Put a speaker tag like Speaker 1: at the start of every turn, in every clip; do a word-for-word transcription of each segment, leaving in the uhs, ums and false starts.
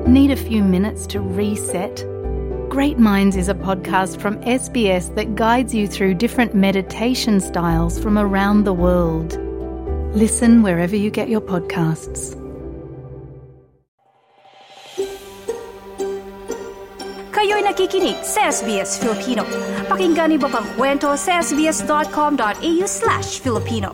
Speaker 1: Need a few minutes to reset? Great Minds is a podcast from S B S that guides you through different meditation styles from around the world. Listen wherever you get your podcasts.
Speaker 2: Kayo'y nakikinig sa S B S Filipino. Pakinggan niyo pa ang kwento sa sbs.com.au slash Filipino.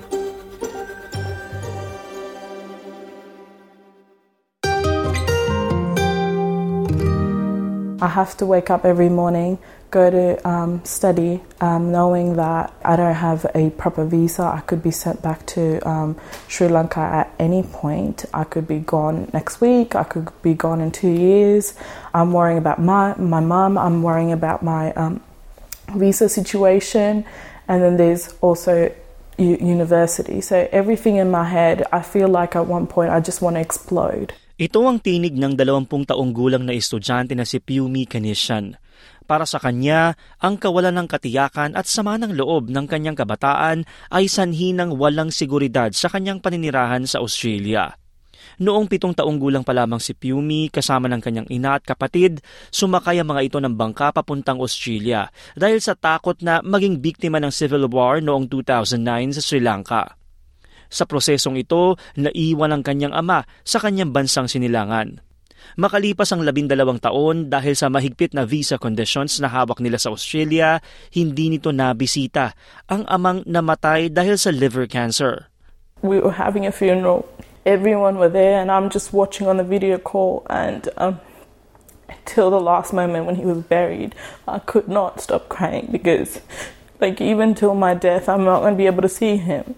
Speaker 3: I have to wake up every morning, go to um, study, um, knowing that I don't have a proper visa. I could be sent back to um, Sri Lanka at any point. I could be gone next week. I could be gone in two years. I'm worrying about my my mum. I'm worrying about my um, visa situation, and then there's also u- university. So everything in my head, I feel like at one point I just want to explode.
Speaker 4: Ito ang tinig ng dalawampung taong gulang na estudyante na si Piumi Kanisian. Para sa kanya, ang kawalan ng katiyakan at sama ng loob ng kanyang kabataan ay sanhi ng walang seguridad sa kanyang paninirahan sa Australia. Noong pitong taong gulang pa lamang si Piumi kasama ng kanyang ina at kapatid, sumakay ang mga ito ng bangka papuntang Australia dahil sa takot na maging biktima ng civil war noong two thousand nine sa Sri Lanka. Sa prosesong ito, naiwan ang kanyang ama sa kanyang bansang sinilangan. Makalipas ang labindalawang taon dahil sa mahigpit na visa conditions na hawak nila sa Australia, hindi nito nabisita ang amang namatay dahil sa liver cancer.
Speaker 3: We were having a funeral. Everyone were there and I'm just watching on the video call, and um, until the last moment when he was buried, I could not stop crying because like even till my death, I'm not going to be able to see him.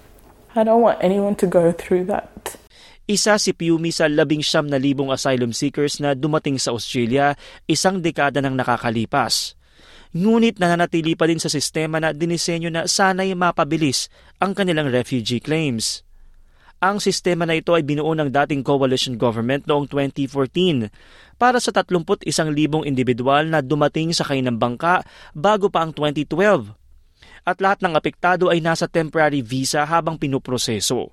Speaker 3: I don't want anyone to go through that.
Speaker 4: Isa si Piumi sa labing siyam na libong asylum seekers na dumating sa Australia isang dekada nang nakakalipas. Ngunit nananatili pa din sa sistema na dinisenyo na sana'y mapabilis ang kanilang refugee claims. Ang sistema na ito ay binuo ng dating coalition government noong twenty fourteen para sa tatlumput isang libong individual na dumating sa kanilang bangka bago pa ang twenty twelve. At lahat ng apektado ay nasa temporary visa habang pinuproseso.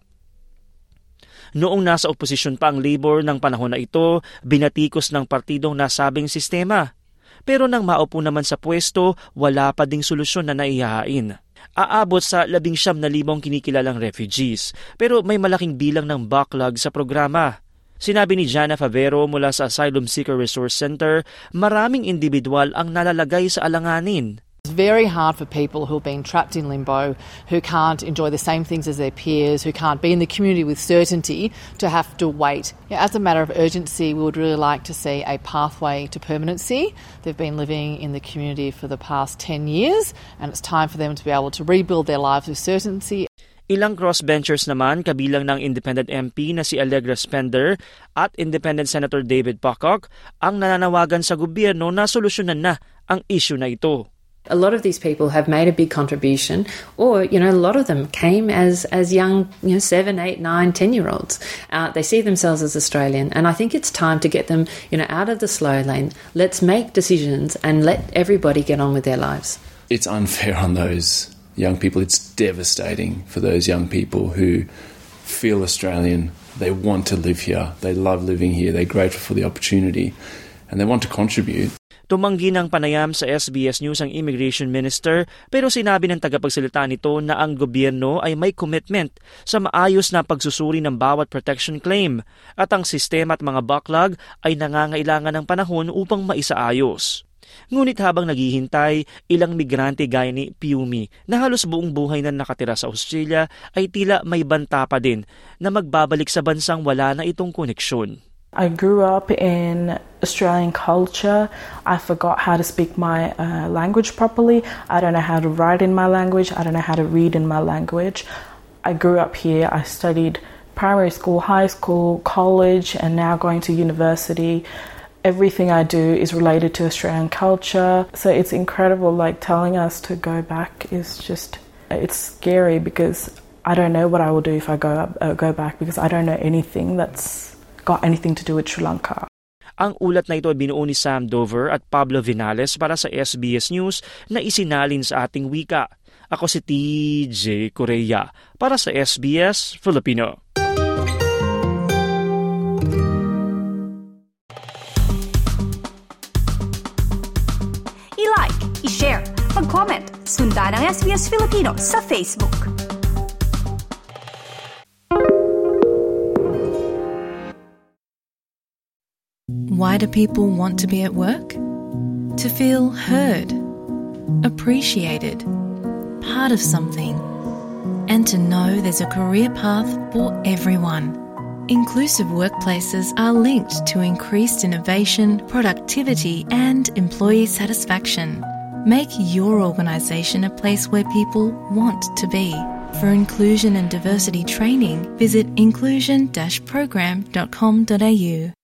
Speaker 4: Noong nasa oposisyon pa ang Labor ng panahon na ito, binatikos ng partidong nasabing sistema. Pero nang maupo naman sa pwesto, wala pa ding solusyon na naihahain. Aabot sa labing siyam na libong kinikilalang refugees, pero may malaking bilang ng backlog sa programa. Sinabi ni Jana Favero mula sa Asylum Seeker Resource Center, maraming individual ang nalalagay sa alanganin.
Speaker 5: It's very hard for people who have been trapped in limbo, who can't enjoy the same things as their peers, who can't be in the community with certainty, to have to wait. As a matter of urgency, we would really like to see a pathway to permanency. They've been living in the community for the past ten years, and it's time for them to be able to rebuild their lives with certainty.
Speaker 4: Ilang crossbenchers naman kabilang ng Independent M P na si Allegra Spender at Independent Senator David Pocock ang nananawagan sa gobyerno na solusyonan na ang issue na ito.
Speaker 6: A lot of these people have made a big contribution, or, you know, a lot of them came as, as young, you know, seven, eight, nine, ten-year-olds. Uh, they see themselves as Australian, and I think it's time to get them, you know, out of the slow lane. Let's make decisions and let everybody get on with their lives.
Speaker 7: It's unfair on those young people. It's devastating for those young people who feel Australian. They want to live here. They love living here. They're grateful for the opportunity, and they want to contribute.
Speaker 4: Tumanggi ng panayam sa S B S News ang Immigration Minister, pero sinabi ng tagapagsalita nito na ang gobyerno ay may commitment sa maayos na pagsusuri ng bawat protection claim at ang sistema at mga backlog ay nangangailangan ng panahon upang maisaayos. Ngunit habang naghihintay, ilang migrante gaya ni Piumi na halos buong buhay na nakatira sa Australia ay tila may banta pa din na magbabalik sa bansang wala na itong koneksyon.
Speaker 3: I grew up in Australian culture. I forgot how to speak my uh, language properly. I don't know how to write in my language. I don't know how to read in my language. I grew up here. I studied primary school, high school, college, and now going to university. Everything I do is related to Australian culture. So it's incredible, like telling us to go back is just, it's scary because I don't know what I will do if I go up, uh, go back because I don't know anything that's got anything to do with Sri Lanka.
Speaker 4: Ang ulat na ito ay binuo ni Sam Dover at Pablo Vinales para sa S B S News na isinalin sa ating wika. Ako si T J Correa para sa S B S Filipino.
Speaker 2: mag-comment. Sundan ang S B S Filipino sa Facebook.
Speaker 8: Why do people want to be at work? To feel heard, appreciated, part of something, and to know there's a career path for everyone. Inclusive workplaces are linked to increased innovation, productivity, and employee satisfaction. Make your organisation a place where people want to be. For inclusion and diversity training, visit inclusion dash program dot com dot a u.